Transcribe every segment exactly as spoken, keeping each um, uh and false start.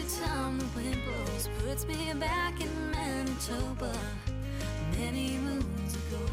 time the wind blows puts me back in Manitoba many moons ago.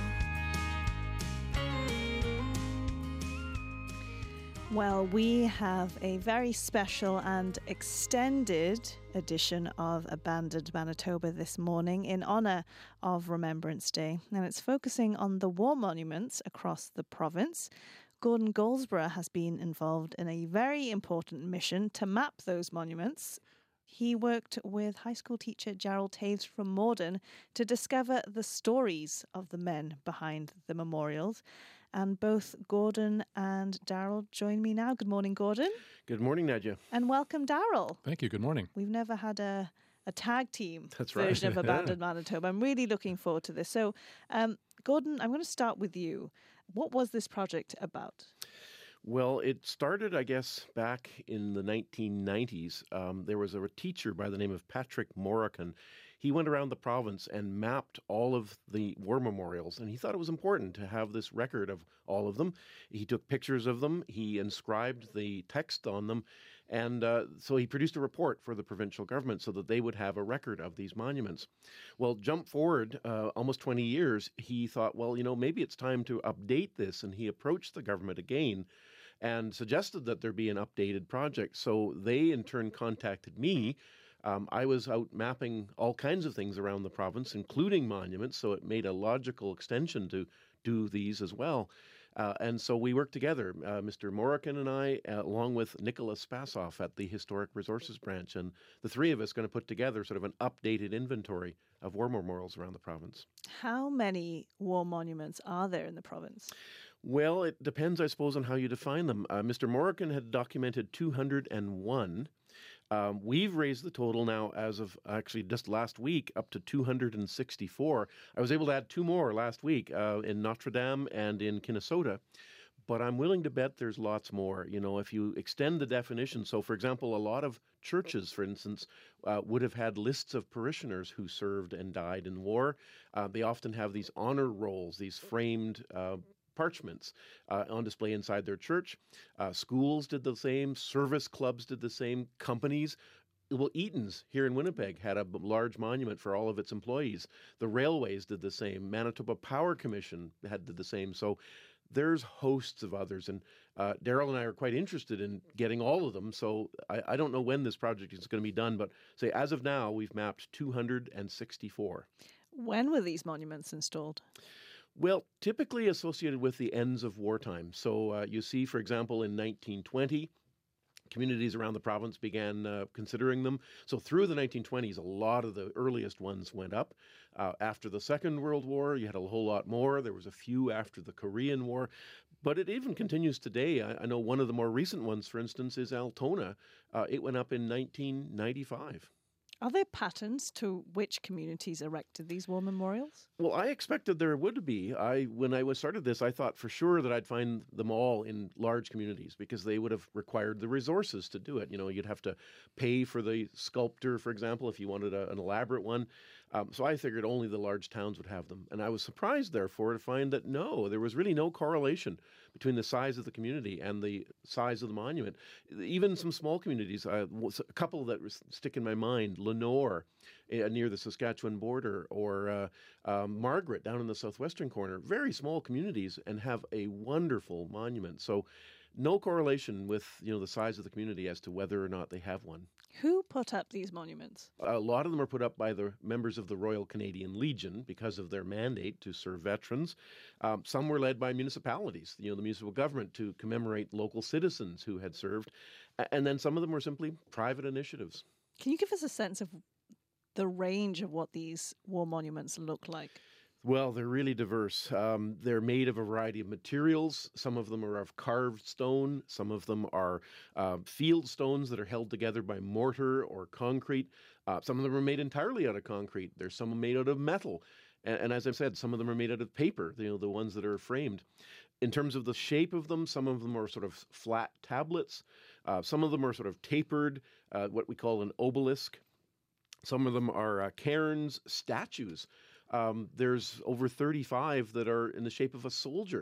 Well, we have a very special and extended edition of Abandoned Manitoba this morning in honour of Remembrance Day. And it's focusing on the war monuments across the province. Gordon Goldsborough has been involved in a very important mission to map those monuments. He worked with high school teacher Gerald Taves from Morden to discover the stories of the men behind the memorials. And both Gordon and Daryl join me now. Good morning, Gordon. Good morning, Nadja. And welcome, Daryl. Thank you. Good morning. We've never had a, a tag team That's right. version of Abandoned yeah. Manitoba. I'm really looking forward to this. So, um, Gordon, I'm going to start with you. What was this project about? Well, it started, I guess, back in the nineteen nineties. Um, there was a teacher by the name of Patrick Morricon. He went around the province and mapped all of the war memorials, and he thought it was important to have this record of all of them. He took pictures of them, he inscribed the text on them, and uh, so he produced a report for the provincial government so that they would have a record of these monuments. Well, jump forward uh, almost twenty years, he thought, well, you know, maybe it's time to update this, and he approached the government again and suggested that there be an updated project. So they, in turn, contacted me. Um, I was out mapping all kinds of things around the province, including monuments, so it made a logical extension to do these as well. Uh, and so we worked together, uh, Mister Morricon and I, uh, along with Nicholas Spassoff at the Historic Resources Branch. And the three of us going to put together sort of an updated inventory of war memorials around the province. How many war monuments are there in the province? Well, it depends, I suppose, on how you define them. Uh, Mister Morricon had documented two hundred one. Um, we've raised the total now as of actually just last week up to two hundred sixty-four. I was able to add two more last week uh, in Notre Dame and in Kinnesota. But I'm willing to bet there's lots more. You know, if you extend the definition. So, for example, a lot of churches, for instance, uh, would have had lists of parishioners who served and died in war. Uh, they often have these honor rolls, these framed uh parchments uh, on display inside their church. Uh, schools did the same. Service clubs did the same. Companies. Well, Eaton's here in Winnipeg had a large monument for all of its employees. The railways did the same. Manitoba Power Commission had did the same. So there's hosts of others. And uh, Daryl and I are quite interested in getting all of them. So I, I don't know when this project is going to be done, but say as of now, we've mapped two hundred sixty-four. When were these monuments installed? Well, typically associated with the ends of wartime. So uh, you see, for example, in nineteen twenty, communities around the province began uh, considering them. So through the nineteen twenties, a lot of the earliest ones went up. Uh, after the Second World War, you had a whole lot more. There was a few after the Korean War. But it even continues today. I, I know one of the more recent ones, for instance, is Altona. Uh, it went up in nineteen ninety-five. Are there patterns to which communities erected these war memorials? Well, I expected there would be. I when I was started this, I thought for sure that I'd find them all in large communities because they would have required the resources to do it. You know, you'd have to pay for the sculptor, for example, if you wanted a, an elaborate one. Um, so I figured only the large towns would have them. And I was surprised, therefore, to find that no, there was really no correlation between the size of the community and the size of the monument. Even some small communities, uh, a couple that stick in my mind, Lenore uh, near the Saskatchewan border, or uh, um, Margaret down in the southwestern corner, very small communities and have a wonderful monument. So no correlation with, you know, the size of the community as to whether or not they have one. Who put up these monuments? A lot of them are put up by the members of the Royal Canadian Legion because of their mandate to serve veterans. Um, some were led by municipalities, you know, the municipal government, to commemorate local citizens who had served. And then some of them were simply private initiatives. Can you give us a sense of the range of what these war monuments look like? Well, they're really diverse. Um, they're made of a variety of materials. Some of them are of carved stone. Some of them are uh, field stones that are held together by mortar or concrete. Uh, some of them are made entirely out of concrete. There's some made out of metal. And, and as I've said, some of them are made out of paper, you know, the ones that are framed. In terms of the shape of them, some of them are sort of flat tablets. Uh, some of them are sort of tapered, uh, what we call an obelisk. Some of them are uh, cairns, statues. Um, there's over thirty-five that are in the shape of a soldier.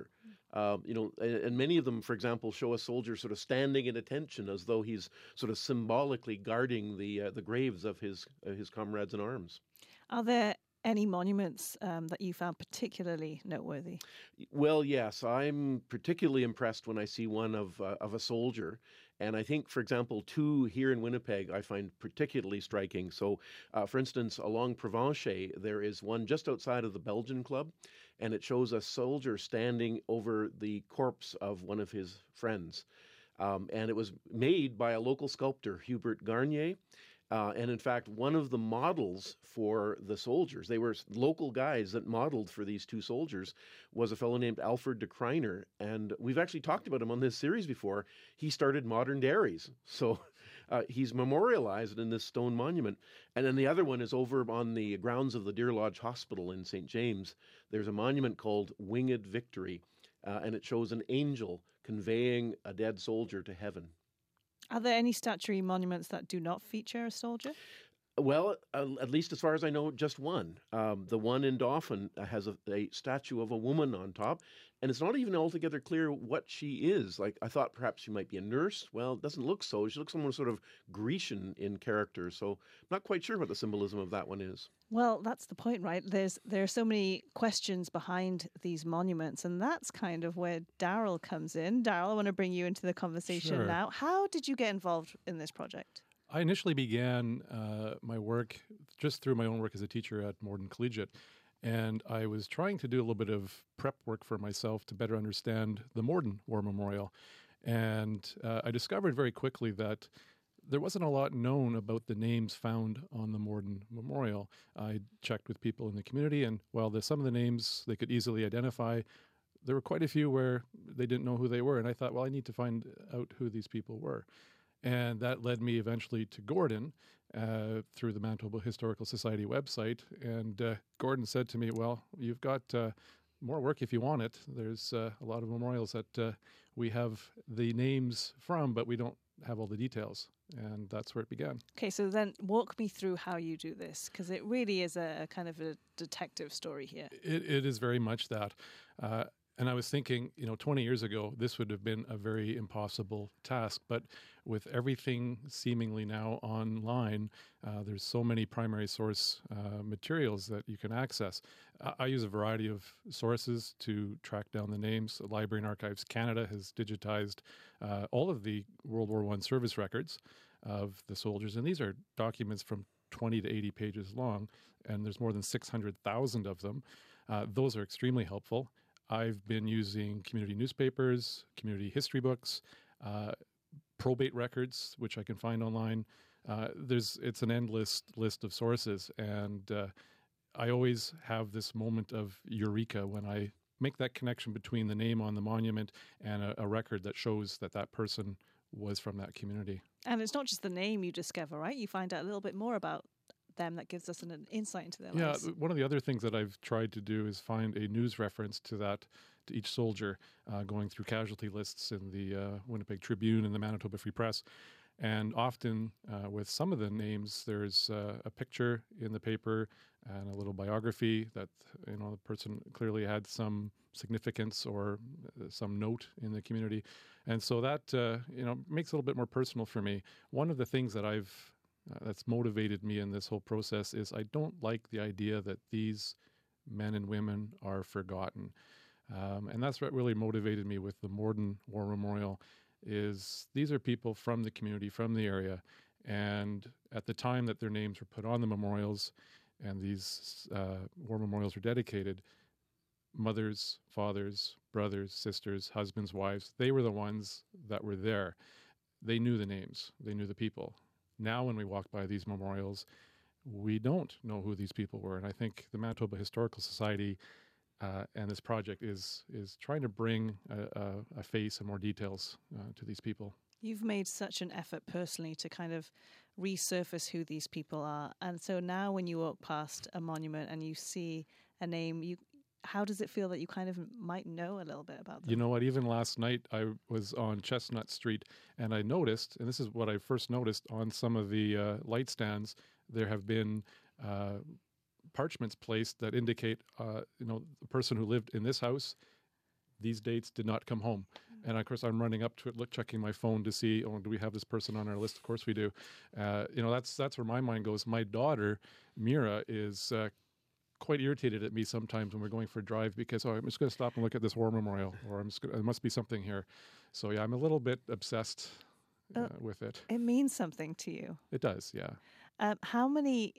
Um, you know, and, and many of them, for example, show a soldier sort of standing at attention as though he's sort of symbolically guarding the uh, the graves of his uh, his comrades in arms. Are there any monuments um, that you found particularly noteworthy? Well, yes, I'm particularly impressed when I see one of uh, of a soldier, and I think, for example, two here in Winnipeg I find particularly striking. So, uh, for instance, along Provencher, there is one just outside of the Belgian Club, and it shows a soldier standing over the corpse of one of his friends, um, and it was made by a local sculptor, Hubert Garnier. Uh, and in fact, one of the models for the soldiers, they were local guys that modeled for these two soldiers, was a fellow named Alfred de Kreiner. And we've actually talked about him on this series before. He started modern dairies. So uh, he's memorialized in this stone monument. And then the other one is over on the grounds of the Deer Lodge Hospital in Saint James. There's a monument called Winged Victory, uh, and it shows an angel conveying a dead soldier to heaven. Are there any statuary monuments that do not feature a soldier? Well, uh, at least as far as I know, just one. Um, the one in Dauphin has a, a statue of a woman on top, and it's not even altogether clear what she is. Like, I thought perhaps she might be a nurse. Well, it doesn't look so. She looks almost sort of Grecian in character, so I'm not quite sure what the symbolism of that one is. Well, that's the point, right? There's there are so many questions behind these monuments, and that's kind of where Daryl comes in. Daryl, I want to bring you into the conversation Sure. now. How did you get involved in this project? I initially began uh, my work just through my own work as a teacher at Morden Collegiate, and I was trying to do a little bit of prep work for myself to better understand the Morden War Memorial. And uh, I discovered very quickly that there wasn't a lot known about the names found on the Morden Memorial. I checked with people in the community, and while the, some of the names they could easily identify, there were quite a few where they didn't know who they were. And I thought, well, I need to find out who these people were. And that led me eventually to Gordon uh, through the Manitoba Historical Society website. And uh, Gordon said to me, well, you've got uh, more work if you want it. There's uh, a lot of memorials that uh, we have the names from, but we don't have all the details. And that's where it began. Okay, so then walk me through how you do this, because it really is a, a kind of a detective story here. It, it is very much that. Uh, And I was thinking, you know, twenty years ago, this would have been a very impossible task. But with everything seemingly now online, uh, there's so many primary source uh, materials that you can access. I, I use a variety of sources to track down the names. Library and Archives Canada has digitized uh, all of the World War One service records of the soldiers. And these are documents from twenty to eighty pages long, and there's more than six hundred thousand of them. Uh, those are extremely helpful. I've been using community newspapers, community history books, uh, probate records, which I can find online. Uh, there's it's an endless list of sources, and uh, I always have this moment of eureka when I make that connection between the name on the monument and a, a record that shows that that person was from that community. And it's not just the name you discover, right? You find out a little bit more about them that gives us an, an insight into their Yeah, lives. th- one of the other things that I've tried to do is find a news reference to that, to each soldier, uh, going through casualty lists in the uh, Winnipeg Tribune and the Manitoba Free Press. And often uh, with some of the names, there's uh, a picture in the paper and a little biography that, you know, the person clearly had some significance or uh, some note in the community. And so that, uh, you know, makes it a little bit more personal for me. One of the things that I've Uh, that's motivated me in this whole process is I don't like the idea that these men and women are forgotten. Um, and that's what really motivated me with the Morden War Memorial is these are people from the community, from the area. And at the time that their names were put on the memorials and these uh, war memorials were dedicated, mothers, fathers, brothers, sisters, husbands, wives, they were the ones that were there. They knew the names. They knew the people. Now, when we walk by these memorials, we don't know who these people were. And I think the Manitoba Historical Society uh, and this project is is trying to bring a, a, a face and more details uh, to these people. You've made such an effort personally to kind of resurface who these people are. And so now when you walk past a monument and you see a name, you how does it feel that you kind of might know a little bit about them? You know what? Even last night, I was on Chestnut Street, and I noticed, and this is what I first noticed on some of the uh, light stands, there have been uh, parchments placed that indicate, uh, you know, the person who lived in this house, these dates did not come home. And of course, I'm running up to it, look, checking my phone to see, oh, do we have this person on our list? Of course we do. Uh, you know, that's that's where my mind goes. My daughter, Mira, is uh, quite irritated at me sometimes when we're going for a drive because, oh, I'm just going to stop and look at this war memorial, or I'm just gonna, there must be something here. So yeah, I'm a little bit obsessed uh, uh, with it. It means something to you. It does, yeah. Um, how many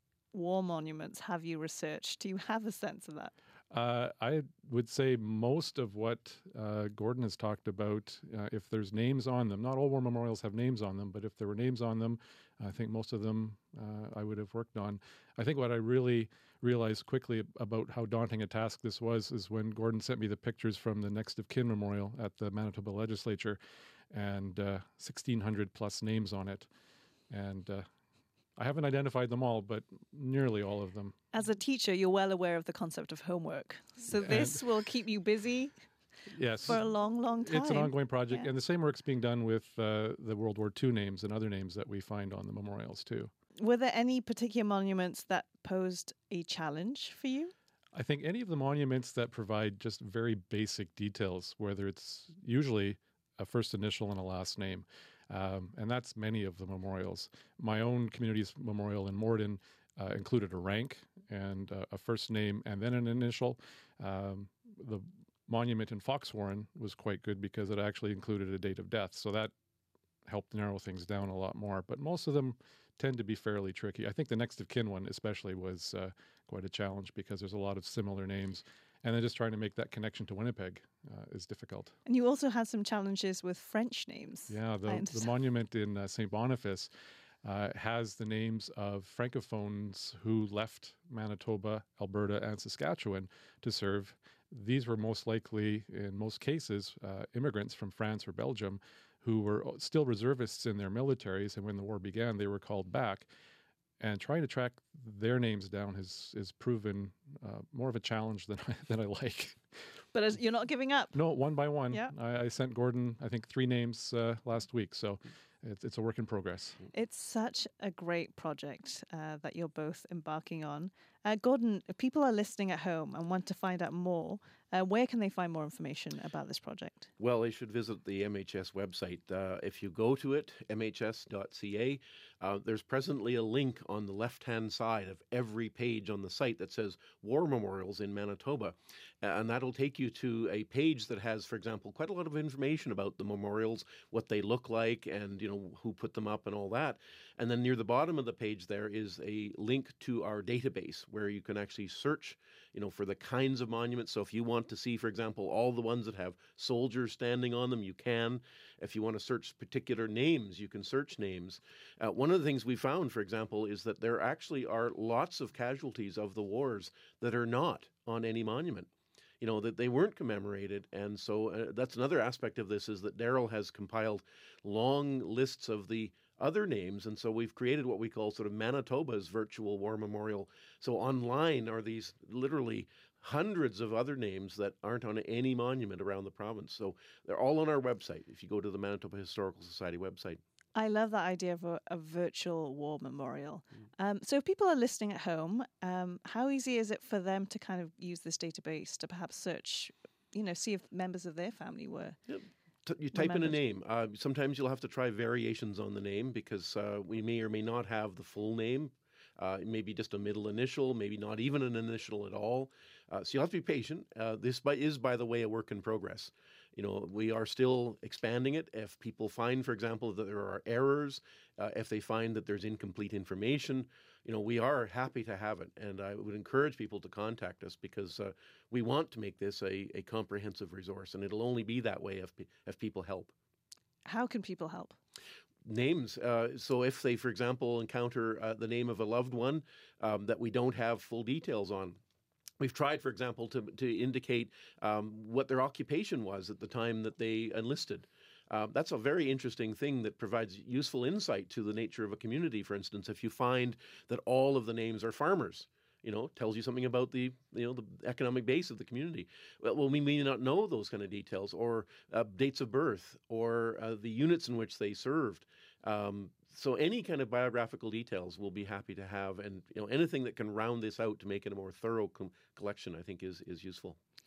war monuments have you researched? Do you have a sense of that? Uh, I would say most of what uh, Gordon has talked about, uh, if there's names on them, not all war memorials have names on them, but if there were names on them, I think most of them uh, I would have worked on. I think what I really realized quickly about how daunting a task this was is when Gordon sent me the pictures from the Next of Kin Memorial at the Manitoba Legislature, and uh, sixteen hundred plus names on it. And uh, I haven't identified them all, but nearly all of them. As a teacher, you're well aware of the concept of homework. So this and will keep you busy yes, for a long, long time. It's an ongoing project. Yeah. And the same work's being done with uh, the World War Two names and other names that we find on the memorials too. Were there any particular monuments that posed a challenge for you? I think any of the monuments that provide just very basic details, whether it's usually a first initial and a last name, Um, and that's many of the memorials. My own community's memorial in Morden uh, included a rank and uh, a first name and then an initial. Um, the monument in Foxwarren was quite good because it actually included a date of death. So that helped narrow things down a lot more. But most of them tend to be fairly tricky. I think the Next of Kin one especially was uh, quite a challenge because there's a lot of similar names. And then just trying to make that connection to Winnipeg uh, is difficult. And you also had some challenges with French names. Yeah, the, the monument in uh, Saint Boniface uh, has the names of Francophones who left Manitoba, Alberta, and Saskatchewan to serve. These were most likely, in most cases, uh, immigrants from France or Belgium who were still reservists in their militaries, and when the war began, they were called back. And trying to track their names down has, has proven uh, more of a challenge than I, than I like. But as you're not giving up. No, one by one. Yeah. I, I sent Gordon, I think, three names uh, last week. So it's, it's a work in progress. It's such a great project uh, that you're both embarking on. Uh, Gordon, if people are listening at home and want to find out more, uh, where can they find more information about this project? Well, they should visit the M H S website. Uh, if you go to it, m h s dot c a, uh, there's presently a link on the left-hand side of every page on the site that says War Memorials in Manitoba. And that'll take you to a page that has, for example, quite a lot of information about the memorials, what they look like, and, you know, who put them up and all that. And then near the bottom of the page there is a link to our database where you can actually search, you know, for the kinds of monuments. So if you want to see, for example, all the ones that have soldiers standing on them, you can. If you want to search particular names, you can search names. Uh, one of the things we found, for example, is that there actually are lots of casualties of the wars that are not on any monument. You know, that they weren't commemorated. And so uh, that's another aspect of this, is that Daryl has compiled long lists of the other names. And so we've created what we call sort of Manitoba's virtual war memorial. So online are these literally hundreds of other names that aren't on any monument around the province. So they're all on our website if you go to the Manitoba Historical Society website. I love that idea of a, a virtual war memorial. Mm. Um, so if people are listening at home, um, how easy is it for them to kind of use this database to perhaps search, you know, see if members of their family were yep. T- you type remembered? in a name. Uh, sometimes you'll have to try variations on the name because uh, we may or may not have the full name. Uh, maybe just a middle initial, maybe not even an initial at all. Uh, so you'll have to be patient. Uh, this by, is, by the way, a work in progress. You know, we are still expanding it. If people find, for example, that there are errors, uh, if they find that there's incomplete information, you know, we are happy to have it. And I would encourage people to contact us because uh, we want to make this a, a comprehensive resource. And it'll only be that way if, if people help. How can people help? Names. Uh, so if they, for example, encounter uh, the name of a loved one um, that we don't have full details on, we've tried, for example, to to indicate um, what their occupation was at the time that they enlisted. Uh, that's a very interesting thing that provides useful insight to the nature of a community. For instance, if you find that all of the names are farmers, you know, tells you something about the, you know, the economic base of the community. Well, well we may not know those kind of details, or uh, dates of birth, or uh, the units in which they served. Um, so any kind of biographical details we'll be happy to have, and you know, anything that can round this out to make it a more thorough com- collection, I think is is useful.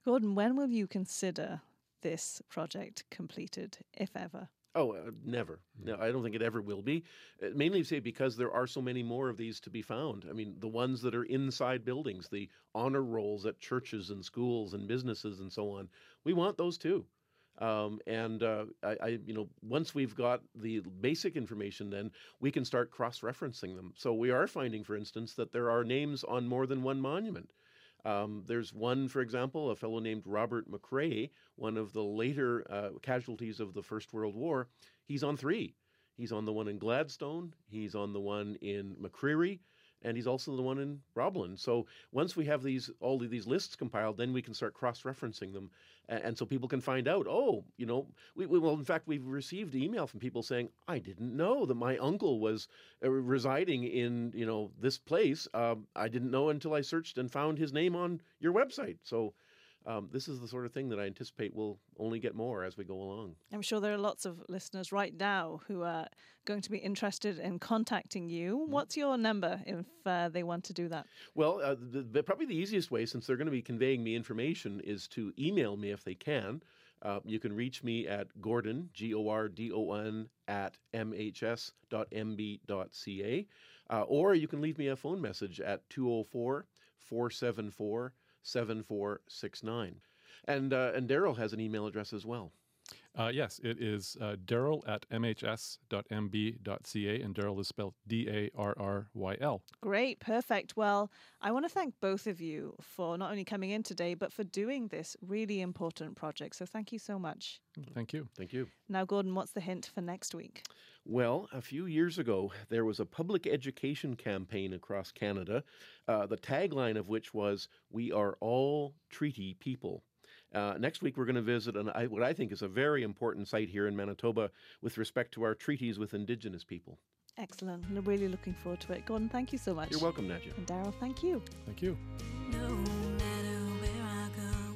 Gordon, when will you consider this project completed, if ever? Oh, uh, never. No, I don't think it ever will be. Uh, mainly, say, because there are so many more of these to be found. I mean, the ones that are inside buildings, the honor rolls at churches and schools and businesses and so on. We want those too. Um, and uh, I, I, you know, once we've got the basic information, then we can start cross-referencing them. So we are finding, for instance, that there are names on more than one monument. Um, there's one, for example, a fellow named Robert McRae, one of the later uh, casualties of the First World War. He's on three. He's on the one in Gladstone, he's on the one in McCreary, and he's also the one in Roblin. So once we have these all of these lists compiled, then we can start cross-referencing them, and, and so people can find out, oh, you know, we, we, well, in fact, we've received email from people saying, I didn't know that my uncle was uh, residing in, you know, this place. Um, I didn't know until I searched and found his name on your website. So um, this is the sort of thing that I anticipate will only get more as we go along. I'm sure there are lots of listeners right now who are going to be interested in contacting you. Mm-hmm. What's your number if uh, they want to do that? Well, uh, the, the, probably the easiest way, since they're going to be conveying me information, is to email me if they can. Uh, you can reach me at Gordon, G O R D O N, at m h s dot m b dot c a. Uh, or you can leave me a phone message at two oh four, four seven four, seven four six nine. And, uh, and Daryl has an email address as well. Uh, yes, it is uh, Daryl at m h s dot m b dot c a, and Daryl is spelled D A R R Y L. Great, perfect. Well, I want to thank both of you for not only coming in today, but for doing this really important project. So thank you so much. Thank you. Thank you. Now, Gordon, what's the hint for next week? Well, a few years ago, there was a public education campaign across Canada, uh, the tagline of which was, "We are all treaty people." Uh, next week, we're going to visit an, I, what I think is a very important site here in Manitoba with respect to our treaties with Indigenous people. Excellent. I'm really looking forward to it. Gordon, thank you so much. You're welcome, Nadja. And Daryl, thank you. Thank you. No matter where I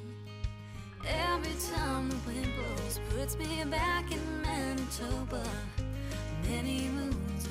go, every time the wind blows puts me back in Manitoba. Many moons